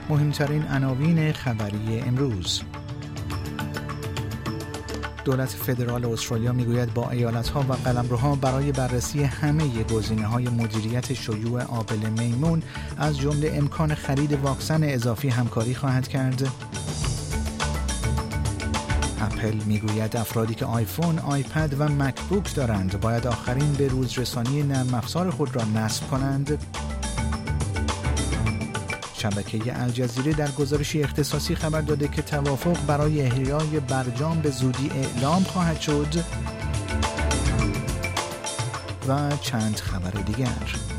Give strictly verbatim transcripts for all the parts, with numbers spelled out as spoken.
مهمترین عناوین خبری امروز. دولت فدرال استرالیا میگوید با ایالت‌ها و قلمروها برای بررسی همه گزینه‌های مدیریت شیوع آبله میمون از جمله امکان خرید واکسن اضافی همکاری خواهد کرد. اپل میگوید افرادی که آیفون، آیپد و مکبوک دارند باید آخرین به روز رسانی نرم افزار خود را نصب کنند. شبکه الجزیره در گزارشی اختصاصی خبر داده که توافق برای احیای برجام به زودی اعلام خواهد شد. و چند خبر دیگر.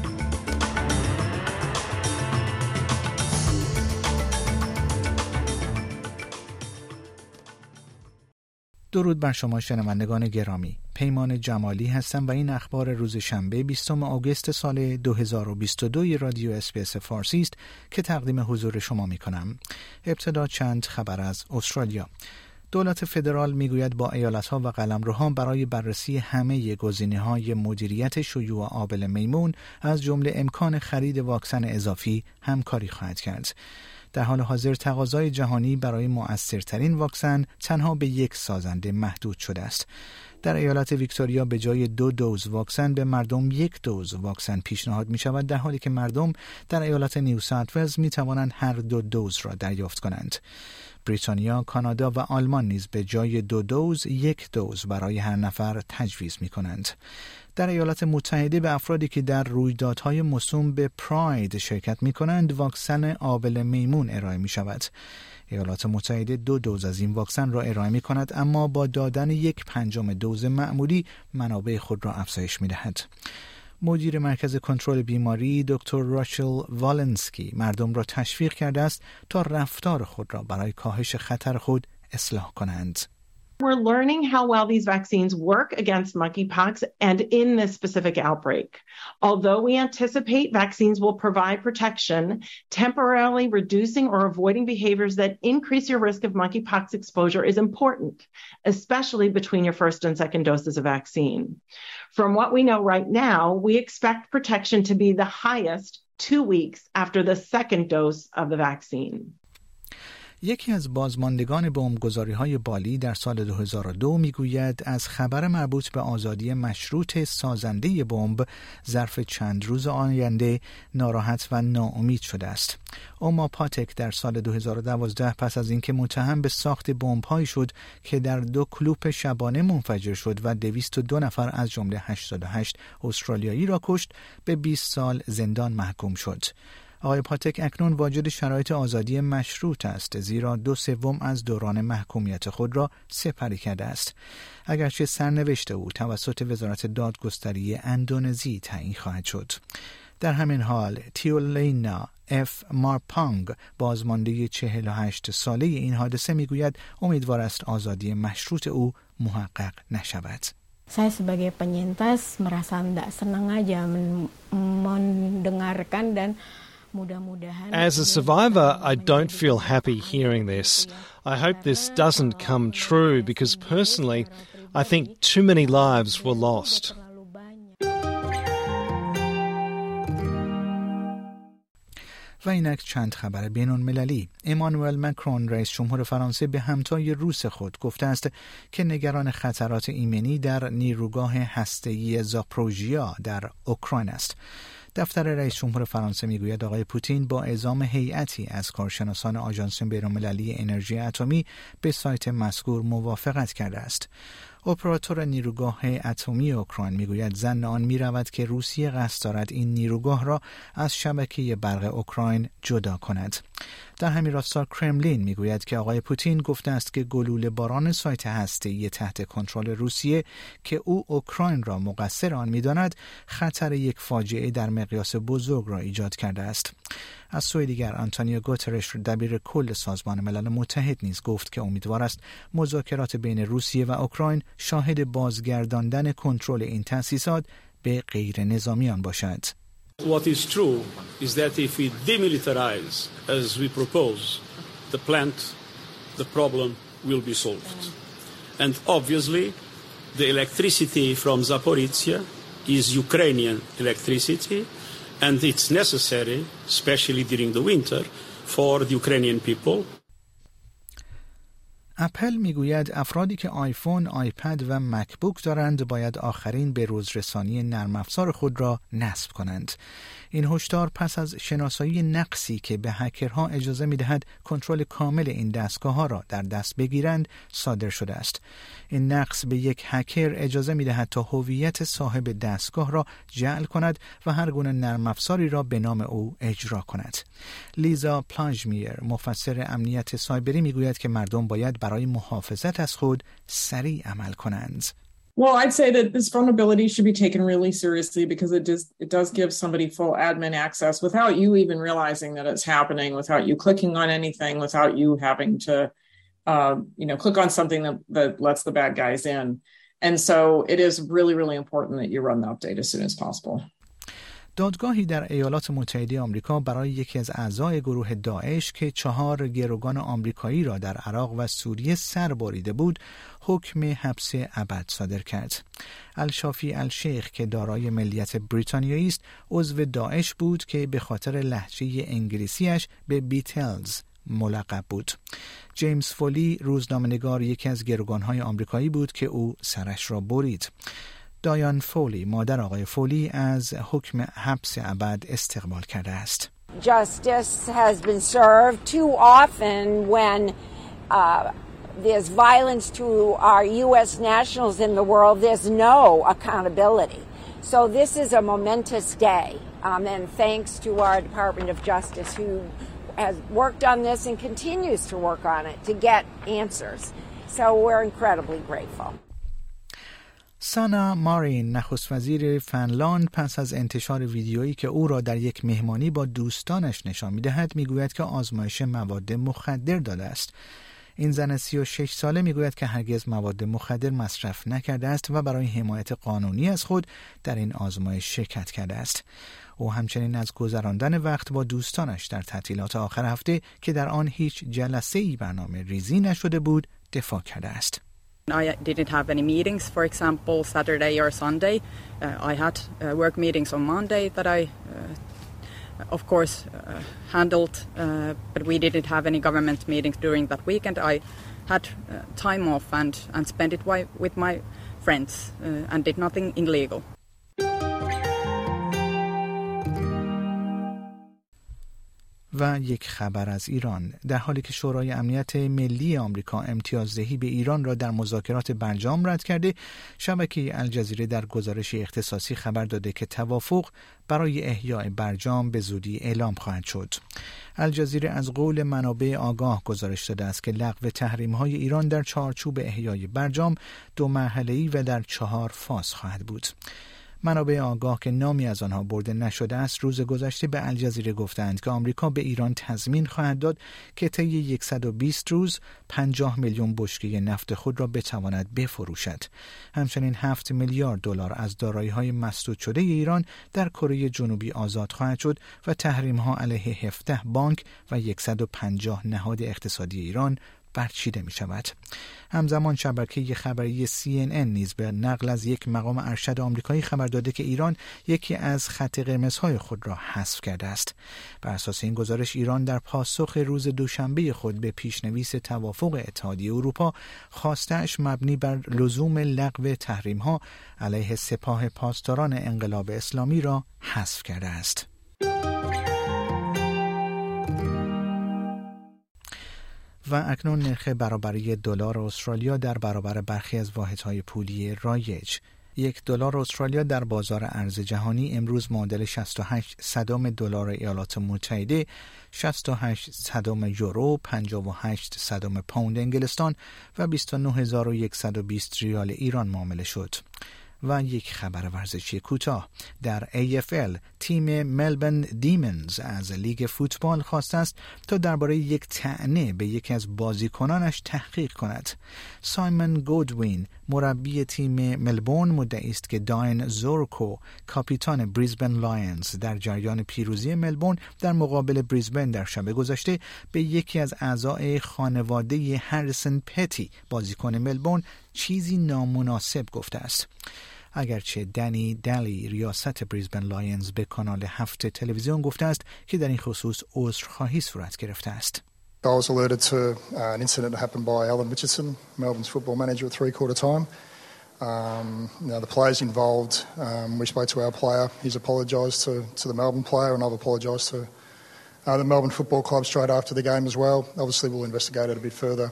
درود بر شما شنوندگان گرامی. پیمان جمالی هستم و این اخبار روز شنبه بیستم آگوست سال دو هزار و بیست و دو رادیو اسپیس فارسی است که تقدیم حضور شما می کنم. ابتدا چند خبر از استرالیا. دولت فدرال میگوید با ایالت‌ها و قلمروها برای بررسی همه گزینه‌های مدیریت شیوع آبله میمون از جمله امکان خرید واکسن اضافی همکاری خواهد کرد. در حال حاضر تقاضای جهانی برای مؤثرترین واکسن تنها به یک سازنده محدود شده است. در ایالت ویکتوریا به جای دو دوز واکسن به مردم یک دوز واکسن پیشنهاد می شود، در حالی که مردم در ایالت نیو ساوت ولز می توانند هر دو دوز را دریافت کنند. بریتانیا، کانادا و آلمان نیز به جای دو دوز یک دوز برای هر نفر تجویز می کنند. در ایالات متحده به افرادی که در رویدادهای موسوم به پراید شرکت می کنند واکسن آبله میمون ارائه می شود. ایالات متحده دو دوز از این واکسن را ارائه می کند، اما با دادن یک پنجم دوز معمولی منابع خود را افزایش می دهد. مدیر مرکز کنترل بیماری دکتر راشل والنسکی مردم را تشویق کرده است تا رفتار خود را برای کاهش خطر خود اصلاح کنند. We're learning how well these vaccines work against monkeypox and in this specific outbreak. Although we anticipate vaccines will provide protection, temporarily reducing or avoiding behaviors that increase your risk of monkeypox exposure is important, especially between your first and second doses of vaccine. From what we know right now, we expect protection to be the highest two weeks after the second dose of the vaccine. یکی از بازماندگان بمبگذاری‌های بالی در سال دو هزار و دو میگوید از خبر مربوط به آزادی مشروط سازنده بمب ظرف چند روز آینده ناراحت و ناامید شده است. اوما پاتک در سال دو هزار و دوازده پس از اینکه متهم به ساخت بمب‌هایی شد که در دو کلوپ شبانه منفجر شد و دویست و دو نفر از جمله هشتاد و هشت استرالیایی را کشت، به بیست سال زندان محکوم شد. آقای پاتک اکنون واجد شرایط آزادی مشروط است، زیرا دو سوم از دوران محکومیت خود را سپری کرده است. اگرچه سرنوشت او توسط وزارت دادگستری اندونزی تعیین خواهد شد. در همین حال تیولینا اف مارپانگ بازمانده چهل و هشت ساله این حادثه میگوید امیدوار است آزادی مشروط او محقق نشود. Saya sebagai penyintas merasa tidak senang aja mendengarkan dan As a survivor, I don't feel happy hearing this. I hope this doesn't come true because personally, I think too many lives were lost. و اینک چند خبر بینون مللی. امانوئل مکرون رئیس جمهور فرانسه به همتای روس خود گفته است که نگران خطرات ایمنی در نیروگاه هسته‌ای زاپروژیا در اوکراین است. دفتر رئیس جمهور فرانسه میگوید آقای پوتین با اعزام هیئتی از کارشناسان آژانس بین‌المللی انرژی اتمی به سایت مذکور موافقت کرده است. اپراتور نیروگاه اتمی اوکراین میگوید ظن آن میرود که روسیه قصد دارد این نیروگاه را از شبکه برق اوکراین جدا کند. در همین راستا کرملین میگوید که آقای پوتین گفته است که گلوله باران سایت هسته‌ای تحت کنترل روسیه که او اوکراین را مقصر آن میداند خطر یک فاجعه در مقیاس بزرگ را ایجاد کرده است. از سوی دیگر آنتونیو گوترش دبیر کل سازمان ملل متحد نیز گفت که امیدوار است مذاکرات بین روسیه و اوکراین شاهد بازگرداندن کنترل این تأسیسات به غیر نظامیان باشد. What is true is that if we demilitarize as we propose the plant, the problem will be solved. And obviously the electricity from Zaporizhia is Ukrainian electricity and it's necessary, especially during the winter, for the Ukrainian people. اپل میگوید افرادی که آیفون، آیپد و مکبوک دارند باید آخرین به‌روزرسانی نرم افزار خود را نصب کنند. این هشدار پس از شناسایی نقصی که به هکرها اجازه می‌دهد کنترل کامل این دستگاه‌ها را در دست بگیرند صادر شده است. این نقص به یک هکر اجازه می‌دهد تا هویت صاحب دستگاه را جعل کند و هر گونه نرم افزاری را به نام او اجرا کند. لیزا پلاژمیر، مفسر امنیت سایبری، میگوید که مردم باید برای محافظت از خود سریع عمل کنند. Well, I'd say that this vulnerability should be taken really seriously because it does, it does give somebody full admin access without you even realizing that it's happening, without you clicking on anything, without you having to, uh, you know, click on something that, that lets the bad guys in. And so it is really, really important that you run the update as soon as possible. دادگاهی در ایالات متحده آمریکا برای یکی از اعضای گروه داعش که چهار گروگان آمریکایی را در عراق و سوریه سر بریده بود، حکم حبس ابد صادر کرد. الشافی الشیخ که دارای ملیت بریتانیایی است، عضو داعش بود که به خاطر لهجه انگلیسیش به بیتلز ملقب بود. جیمز فولی، روزنامه‌نگار، یکی از گروگان‌های آمریکایی بود که او سرش را برید. دایان فولی، مادر آقای فولی، از حکم حبس ابد استقبال کرده است. Justice has been served too often when uh, there's violence to our U S nationals in the world. There's no accountability. So this is a momentous day. Um, and thanks to our Department of Justice who has worked on this and continues to work on it to get answers. So we're incredibly grateful. سانا مارین، نخست وزیر فنلاند، پس از انتشار ویدیویی که او را در یک مهمانی با دوستانش نشان می‌دهد، می‌گوید که آزمایش مواد مخدر داده است. این زن سی و شش ساله می‌گوید که هرگز مواد مخدر مصرف نکرده است و برای حمایت قانونی از خود در این آزمایش شرکت کرده است. او همچنین از گذراندن وقت با دوستانش در تعطیلات آخر هفته که در آن هیچ جلسه‌ای برنامه ریزی نشده بود، دفاع کرده است. I didn't have any meetings, for example, Saturday or Sunday. Uh, I had uh, work meetings on Monday that I, uh, of course, uh, handled, uh, but we didn't have any government meetings during that weekend. I had uh, time off and, and spent it with my friends uh, and did nothing illegal. و یک خبر از ایران. در حالی که شورای امنیت ملی آمریکا امتیازدهی به ایران را در مذاکرات برجام رد کرده، شبکه الجزیره در گزارش اختصاصی خبر داده که توافق برای احیای برجام به زودی اعلام خواهد شد. الجزیره از قول منابع آگاه گزارش داده است که لغو تحریم‌های ایران در چارچوب احیای برجام دو مرحله‌ای و در چهار فاز خواهد بود. منابع آگاه که نامی از آنها برده نشده است روز گذشته به الجزیره گفتند که آمریکا به ایران تضمین خواهد داد که طی صد و بیست روز پنجاه میلیون بشکه نفت خود را بتواند بفروشد. همچنین هفت میلیارد دلار از دارایی‌های مسدود شده ایران در کره جنوبی آزاد خواهد شد و تحریم‌ها علیه هفده بانک و صد و پنجاه نهاد اقتصادی ایران برچیده می شود. همزمان شبکه خبری سی ان ان نیز به نقل از یک مقام ارشد آمریکایی خبر داده که ایران یکی از خط قرمزهای خود را حذف کرده است. بر اساس این گزارش ایران در پاسخ روز دوشنبه خود به پیشنویس توافق اتحادیه اروپا خواسته‌اش مبنی بر لزوم لغو تحریم‌ها علیه سپاه پاسداران انقلاب اسلامی را حذف کرده است. و اکنون نرخ برابری دلار استرالیا در برابر برخی از واحدهای پولی رایج. یک دلار استرالیا در بازار ارز جهانی امروز معادل شصت و هشت صدم دلار ایالات متحده، شصت و هشت صدم یورو، پنجاه و هشت صدم پوند انگلستان و بیست و نه هزار و صد و بیست ریال ایران معامله شد. و یک خبر ورزشی کوتاه. در ای اف ال تیم ملبورن دیمنز از لیگ فوتبال خواسته است تا درباره یک طعنه به یکی از بازیکنانش تحقیق کند. سایمون گودوین مربی تیم ملبورن مدعی است که داین زورکو کاپیتان بریزبن لایونز در جریان پیروزی ملبورن در مقابل بریزبن در شب گذشته به یکی از اعضای خانواده هریسون پتی بازیکن ملبورن چیزی نامناسب گفته است. اگرچه دنی دلی ریاست بریزبن لاینز به کانال هفت تلویزیون گفته است که در این خصوص عذرخواهی صورت گرفته است. I was alerted to uh, an incident that happened by Alan Richardson, Melbourne's football manager at three-quarter time. Um, now the players involved, um, we spoke to our player, he's apologised to, to the Melbourne player, and I've apologised to uh, the Melbourne Football Club straight after the game as well. Obviously we'll investigate it a bit further.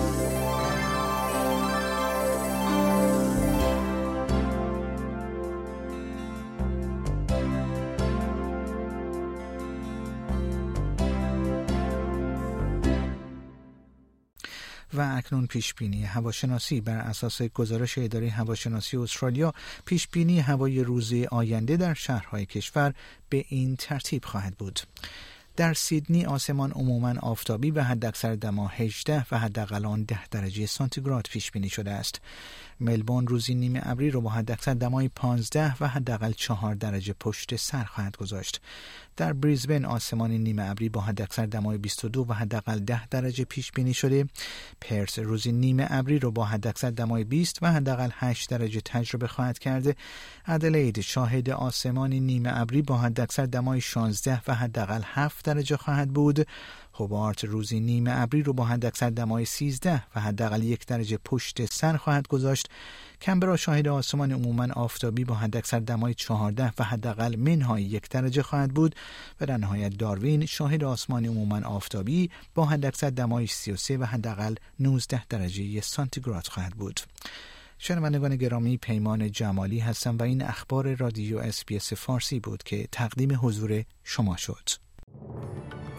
و اکنون پیشبینی هواشناسی. بر اساس گزارش اداره هواشناسی استرالیا، پیشبینی هوای روز آینده در شهرهای کشور به این ترتیب خواهد بود: در سیدنی آسمان عموماً آفتابی و حداکثر دما هجده و حداقل آن ده درجه سانتیگراد پیش بینی شده است. ملبورن روزی نیمه ابری را با حداکثر دمای پانزده و حداقل چهار درجه پشت سر خواهد گذاشت. در بریزبن آسمان نیمه ابری با حداکثر دمای بیست و دو و حداقل ده درجه پیش بینی شده. پرس روزی نیمه ابری را با حداکثر دمای بیست و حداقل هشت درجه تجربه خواهد کرد. ادلید شاهد آسمان نیمه ابری با حداکثر دمای شانزده و حداقل هفت درجه خواهد بود. هوبارت روزی نیمه ابری رو با حداکثر دمای سیزده و حداقل یک درجه پشت سر خواهد گذاشت. کمبرا شاهد آسمان عموماً آفتابی با حداکثر دمای چهارده و حداقل منهای یک درجه خواهد بود و در نهایت داروین شاهد آسمان عموماً آفتابی با حداکثر دمای سی و سه و حداقل نوزده درجه سانتیگراد خواهد بود. شنوندگان گرامی، پیمان جمالی هستم و این اخبار رادیو اس بی اس فارسی بود که تقدیم حضور شما شد.